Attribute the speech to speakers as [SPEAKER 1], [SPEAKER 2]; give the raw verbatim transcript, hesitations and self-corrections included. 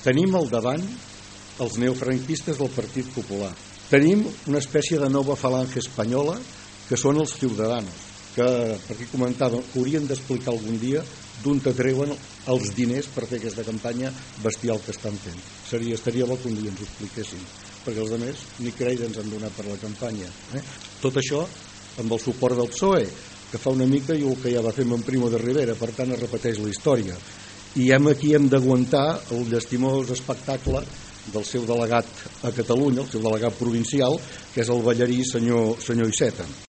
[SPEAKER 1] Tenim al davant els neofranquistes del Partit Popular. Tenim una espècie de nova falange espanyola que són els Ciudadanos, que, per aquí comentava, que haurien d'explicar algun dia d'on te treuen els diners per fer aquesta campanya bestial que estan fent. Seria, estaria bo que un dia ens ho expliquessin, perquè els altres ni crèdit ens han donat per la campanya. Eh? Tot això amb el suport del P S O E, que fa una mica i el que ja va fer amb en Primo de Rivera, per tant es repeteix la història. I hem aquí hem d'aguantar el llastimós espectacle del seu delegat a Catalunya, el seu delegat provincial, que és el ballarí senyor, senyor Iceta.